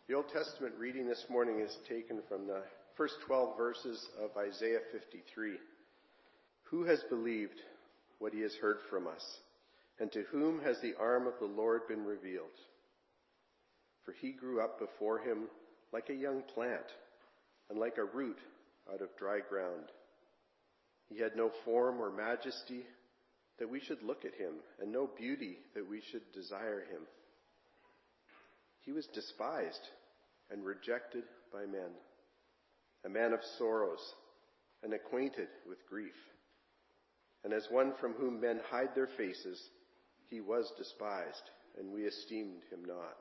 The Old Testament reading this morning is taken from the first 12 verses of Isaiah 53. Who has believed what he has heard from us? And to whom has the arm of the Lord been revealed? For he grew up before him like a young plant, and like a root out of dry ground. He had no form or majesty that we should look at him, and no beauty that we should desire him. He was despised and rejected by men, a man of sorrows and acquainted with grief. And as one from whom men hide their faces, he was despised, and we esteemed him not.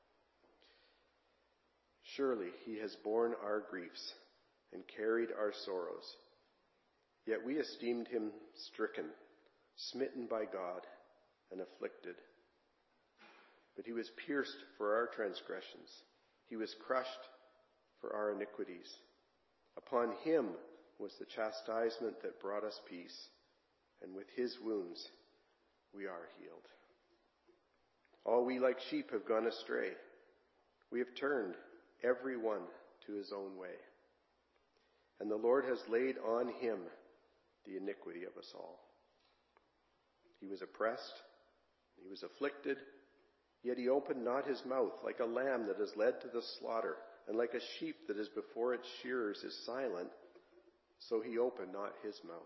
Surely he has borne our griefs and carried our sorrows. Yet we esteemed him stricken, smitten by God, and afflicted. But he was pierced for our transgressions. He was crushed for our iniquities. Upon him was the chastisement that brought us peace, and with his wounds we are healed. All we like sheep have gone astray. We have turned every one to his own way. And the Lord has laid on him the iniquity of us all. He was oppressed, he was afflicted, yet he opened not his mouth. Like a lamb that is led to the slaughter, and like a sheep that is before its shearers is silent, so he opened not his mouth.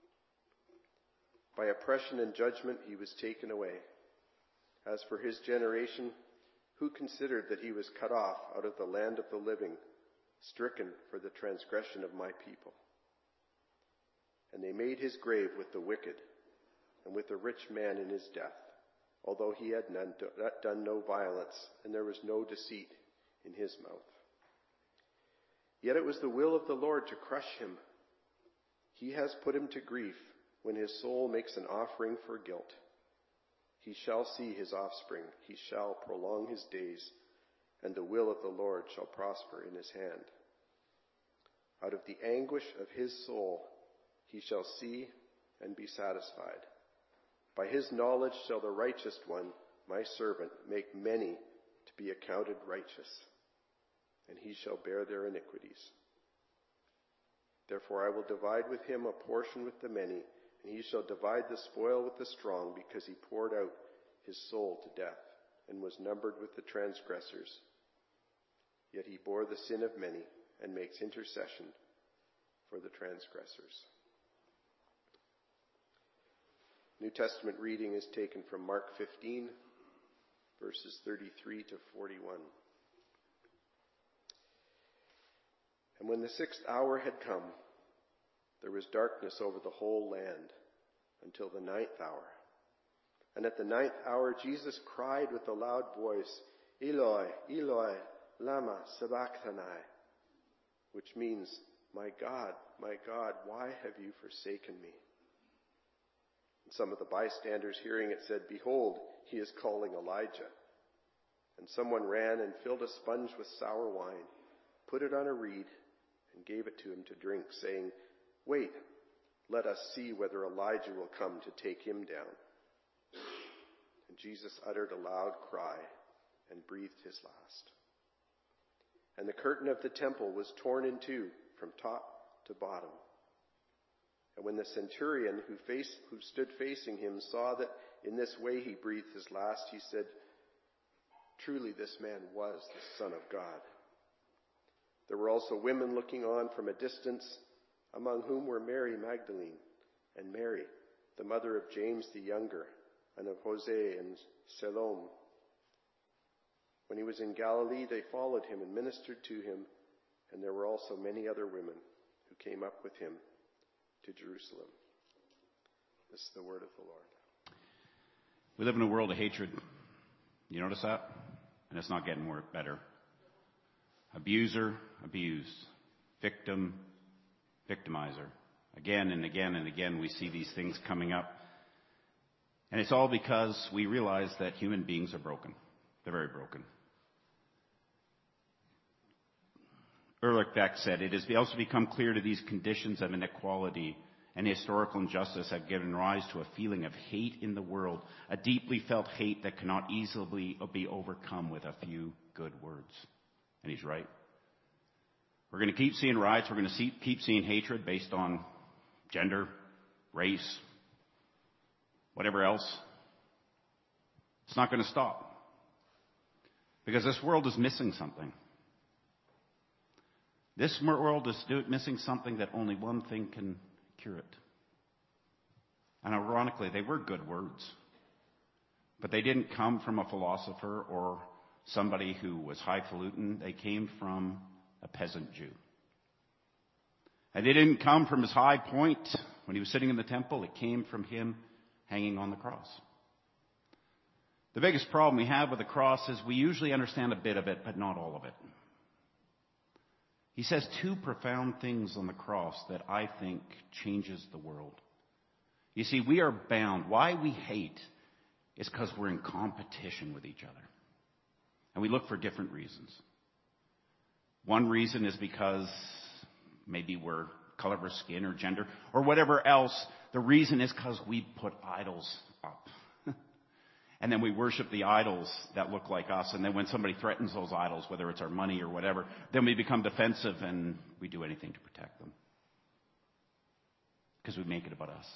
By oppression and judgment he was taken away. As for his generation, who considered that he was cut off out of the land of the living, stricken for the transgression of my people? And they made his grave with the wicked, and with the rich man in his death, although he had done no violence, and there was no deceit in his mouth. Yet it was the will of the Lord to crush him. He has put him to grief when his soul makes an offering for guilt. He shall see his offspring. He shall prolong his days, and the will of the Lord shall prosper in his hand. Out of the anguish of his soul he shall see and be satisfied. By his knowledge shall the righteous one, my servant, make many to be accounted righteous, and he shall bear their iniquities. Therefore I will divide with him a portion with the many, and he shall divide the spoil with the strong, because he poured out his soul to death, and was numbered with the transgressors. Yet he bore the sin of many, and makes intercession for the transgressors. New Testament reading is taken from Mark 15, verses 33 to 41. And when the 6th hour had come, there was darkness over the whole land until the 9th hour. And at the 9th hour, Jesus cried with a loud voice, Eloi, Eloi, lama sabachthani, which means, my God, why have you forsaken me? And some of the bystanders hearing it said, Behold, he is calling Elijah. And someone ran and filled a sponge with sour wine, put it on a reed, and gave it to him to drink, saying, Wait, let us see whether Elijah will come to take him down. And Jesus uttered a loud cry and breathed his last. And the curtain of the temple was torn in two from top to bottom. And when the centurion who stood facing him saw that in this way he breathed his last, he said, Truly this man was the Son of God. There were also women looking on from a distance, among whom were Mary Magdalene, and Mary, the mother of James the younger, and of Jose and Salome. When he was in Galilee, they followed him and ministered to him, and there were also many other women who came up with him to Jerusalem. This is the word of the Lord. We live in a world of hatred. You notice that? And it's not getting better. Abuser, abused. Victim, victimizer. Again and again and again we see these things coming up. And it's all because we realize that human beings are broken. They're very broken. Ulrich Beck said, It has also become clear to these conditions of inequality and historical injustice have given rise to a feeling of hate in the world, a deeply felt hate that cannot easily be overcome with a few good words. And he's right. We're going to keep seeing riots. We're going to keep seeing hatred based on gender, race, whatever else. It's not going to stop. Because this world is missing something. This world is missing something that only one thing can cure it. And ironically, they were good words. But they didn't come from a philosopher or somebody who was highfalutin. They came from a peasant Jew. And they didn't come from his high point when he was sitting in the temple. It came from him hanging on the cross. The biggest problem we have with the cross is we usually understand a bit of it, but not all of it. He says two profound things on the cross that I think changes the world. You see, we are bound. Why we hate is because we're in competition with each other. And we look for different reasons. One reason is because maybe we're color of our skin or gender or whatever else. The reason is because we put idols up. And then we worship the idols that look like us. And then when somebody threatens those idols, whether it's our money or whatever, then we become defensive and we do anything to protect them. Because we make it about us.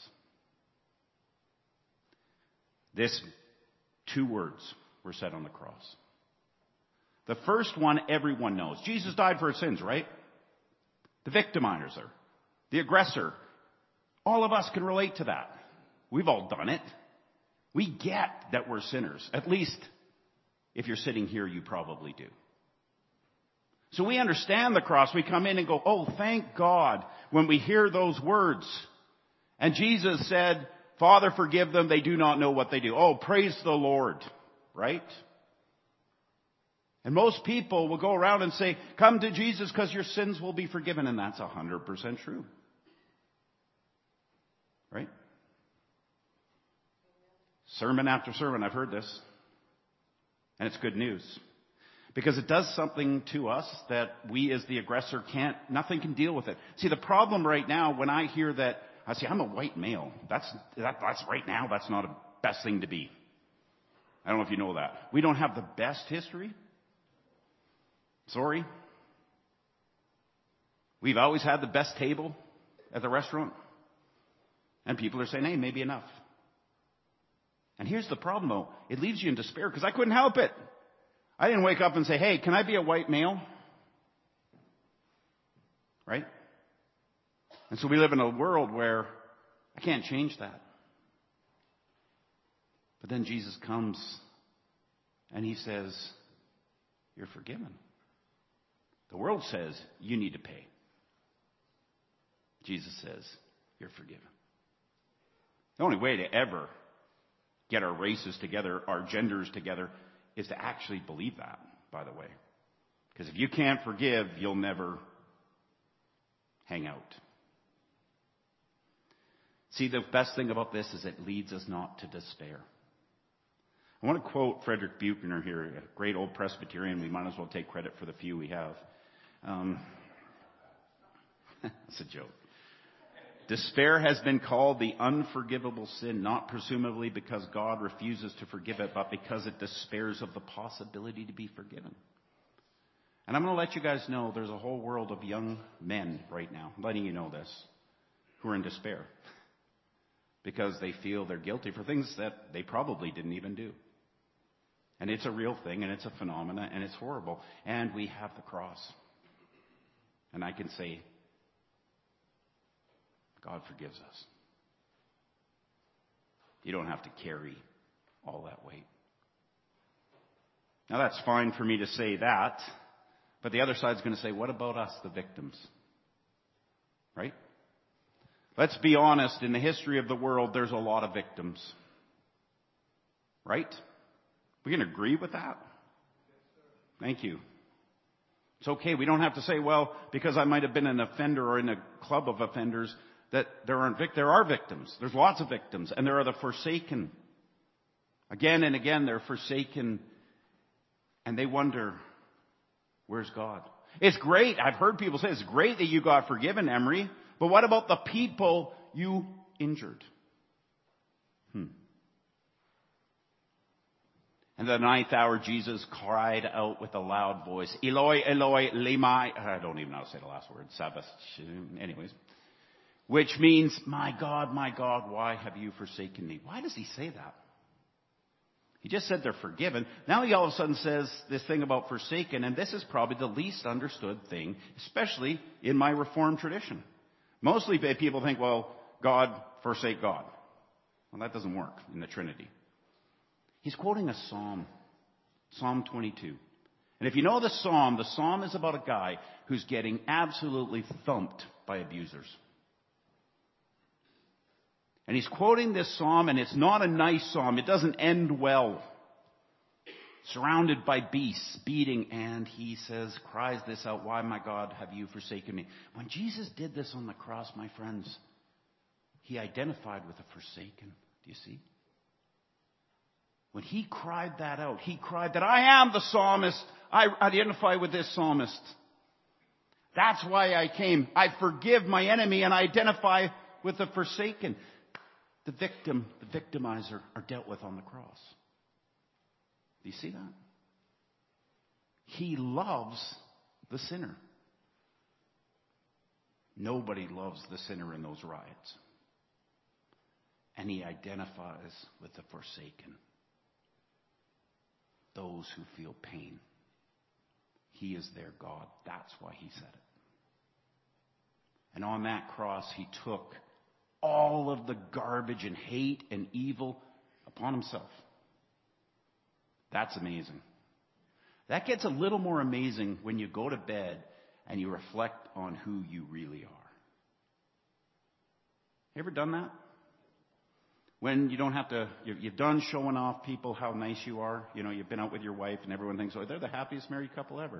This two words were said on the cross. The first one everyone knows. Jesus died for our sins, right? The victimizer, the aggressor. All of us can relate to that. We've all done it. We get that we're sinners. At least, if you're sitting here, you probably do. So we understand the cross. We come in and go, oh, thank God, when we hear those words. And Jesus said, Father, forgive them. They do not know what they do. Oh, praise the Lord. Right? And most people will go around and say, come to Jesus because your sins will be forgiven. And that's 100% true. Right? Sermon after sermon, I've heard this. And it's good news. Because it does something to us that we as the aggressor nothing can deal with it. See, the problem right now, when I hear that, I say, I'm a white male. That's right now, that's not the best thing to be. I don't know if you know that. We don't have the best history. Sorry. We've always had the best table at the restaurant. And people are saying, hey, maybe enough. And here's the problem, though. It leaves you in despair because I couldn't help it. I didn't wake up and say, hey, can I be a white male? Right? And so we live in a world where I can't change that. But then Jesus comes and he says, you're forgiven. The world says you need to pay. Jesus says you're forgiven. The only way to ever get our races together, our genders together, is to actually believe that, by the way. Because if you can't forgive, you'll never hang out. See, the best thing about this is it leads us not to despair. I want to quote Frederick Buechner here, a great old Presbyterian. We might as well take credit for the few we have. That's a joke. Despair has been called the unforgivable sin, not presumably because God refuses to forgive it, but because it despairs of the possibility to be forgiven. And I'm going to let you guys know there's a whole world of young men right now, letting you know this, who are in despair. Because they feel they're guilty for things that they probably didn't even do. And it's a real thing, and it's a phenomena, and it's horrible. And we have the cross. And I can say, God forgives us. You don't have to carry all that weight. Now that's fine for me to say that, but the other side's going to say, what about us, the victims? Right? Let's be honest, in the history of the world, there's a lot of victims. Right? We can agree with that? Thank you. It's okay. We don't have to say, well, because I might have been an offender or in a club of offenders, that there are victims. There's lots of victims. And there are the forsaken. Again and again, they're forsaken. And they wonder, where's God? It's great. I've heard people say, it's great that you got forgiven, Emery. But what about the people you injured? And at the 9th hour, Jesus cried out with a loud voice, Eloi, Eloi, lema. I don't even know how to say the last word. Sabbath. Anyways. Which means, my God, why have you forsaken me? Why does he say that? He just said they're forgiven. Now he all of a sudden says this thing about forsaken, and this is probably the least understood thing, especially in my Reformed tradition. Mostly people think, well, God forsake God. Well, that doesn't work in the Trinity. He's quoting a psalm, Psalm 22. And if you know the psalm is about a guy who's getting absolutely thumped by abusers. And he's quoting this psalm, and it's not a nice psalm. It doesn't end well. Surrounded by beasts, beating, and he says, cries this out, why, my God, have you forsaken me? When Jesus did this on the cross, my friends, he identified with the forsaken. Do you see? When he cried that out, he cried that I am the psalmist. I identify with this psalmist. That's why I came. I forgive my enemy and I identify with the forsaken. The victim, the victimizer are dealt with on the cross. Do you see that? He loves the sinner. Nobody loves the sinner in those riots. And he identifies with the forsaken. Those who feel pain. He is their God. That's why he said it. And on that cross, he took all of the garbage and hate and evil upon himself. That's amazing. That gets a little more amazing when you go to bed and you reflect on who you really are. You ever done that? When you don't have to, you've done showing off people how nice you are. You know, you've been out with your wife and everyone thinks, oh, they're the happiest married couple ever.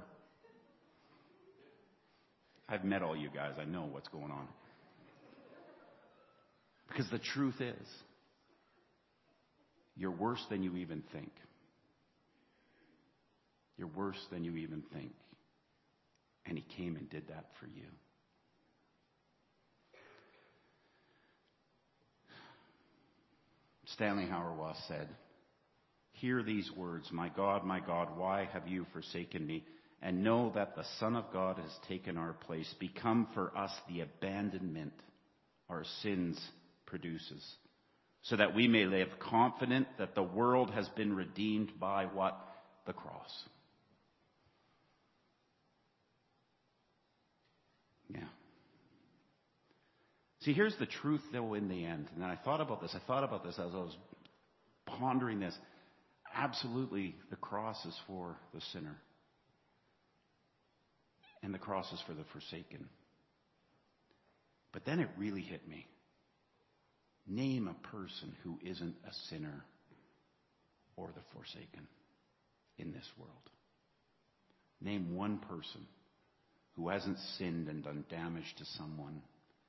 I've met all you guys. I know what's going on. Because the truth is, you're worse than you even think. You're worse than you even think. And he came and did that for you. Stanley Hauerwas said, hear these words, my God, why have you forsaken me? And know that the Son of God has taken our place, become for us the abandonment our sins produces, so that we may live confident that the world has been redeemed by what? The cross. Yeah. See, here's the truth, though, in the end. And I thought about this as I was pondering this. Absolutely, the cross is for the sinner. And the cross is for the forsaken. But then it really hit me. Name a person who isn't a sinner or the forsaken in this world. Name one person who hasn't sinned and done damage to someone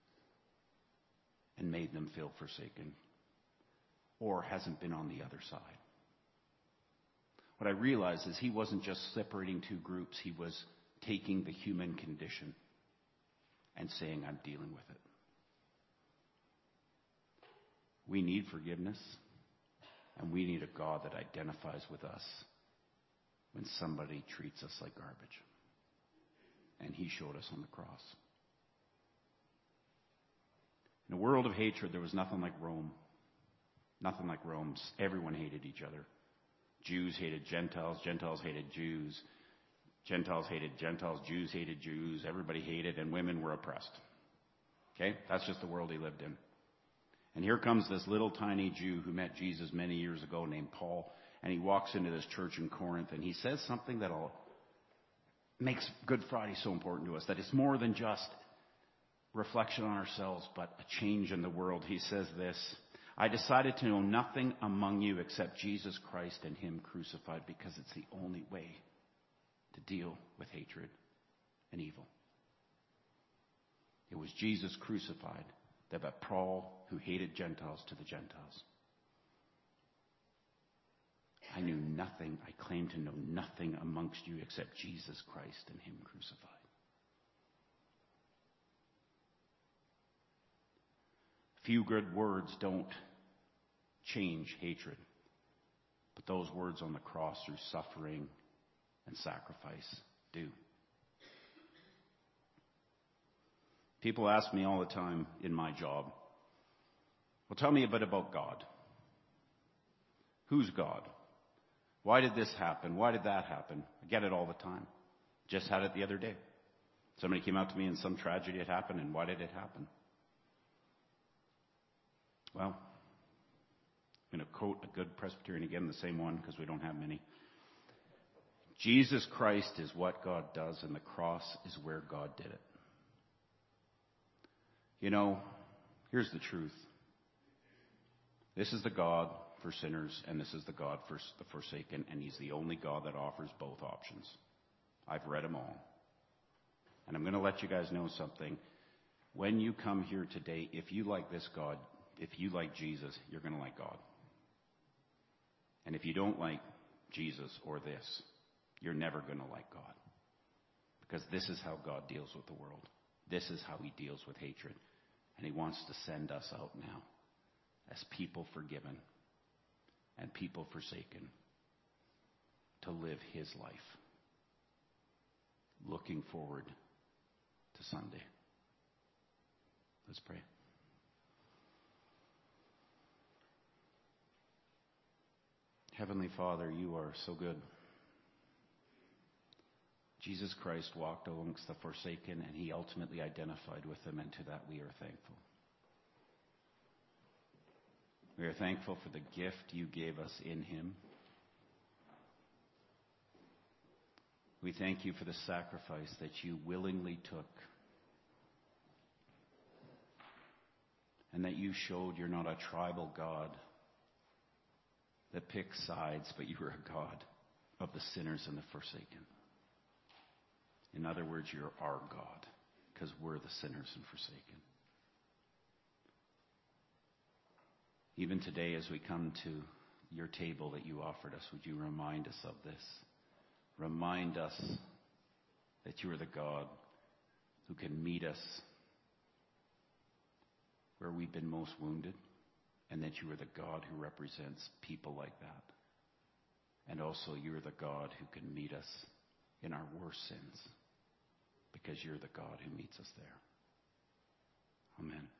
and made them feel forsaken, or hasn't been on the other side. What I realized is he wasn't just separating two groups, he was taking the human condition and saying, I'm dealing with it. We need forgiveness, and we need a God that identifies with us when somebody treats us like garbage. And he showed us on the cross. In a world of hatred, there was nothing like Rome. Nothing like Rome. Everyone hated each other. Jews hated Gentiles. Gentiles hated Jews. Gentiles hated Gentiles. Jews hated Jews. Everybody hated, and women were oppressed. Okay? That's just the world he lived in. And here comes this little tiny Jew who met Jesus many years ago named Paul. And he walks into this church in Corinth, and he says something that makes Good Friday so important to us. That it's more than just reflection on ourselves, but a change in the world. He says this, I decided to know nothing among you except Jesus Christ and him crucified, because it's the only way to deal with hatred and evil. It was Jesus crucified that brought Paul, who hated Gentiles, to the Gentiles. I knew nothing, I claim to know nothing amongst you except Jesus Christ and him crucified. Few good words don't change hatred, but that those words on the cross through suffering and sacrifice do. People ask me all the time in my job, well, tell me a bit about God. Who's God? Why did this happen? Why did that happen? I get it all the time. Just had it the other day. Somebody came out to me and some tragedy had happened, and why did it happen? Well, I'm going to quote a good Presbyterian again, the same one, because we don't have many. Jesus Christ is what God does, and the cross is where God did it. You know, here's the truth. This is the God for sinners, and this is the God for the forsaken, and he's the only God that offers both options. I've read them all. And I'm going to let you guys know something. When you come here today, if you like this God, if you like Jesus, you're going to like God. And if you don't like Jesus or this, you're never going to like God. Because this is how God deals with the world. This is how he deals with hatred. And he wants to send us out now as people forgiven and people forsaken to live his life. Looking forward to Sunday. Let's pray. Heavenly Father, you are so good. Jesus Christ walked amongst the forsaken, and he ultimately identified with them, and to that we are thankful. We are thankful for the gift you gave us in him. We thank you for the sacrifice that you willingly took, and that you showed you're not a tribal God that picks sides, but you are a God of the sinners and the forsaken. In other words, you're our God, because we're the sinners and forsaken. Even today, as we come to your table that you offered us, would you remind us of this? Remind us that you are the God who can meet us where we've been most wounded, and that you are the God who represents people like that. And also you are the God who can meet us in our worst sins, because you're the God who meets us there. Amen.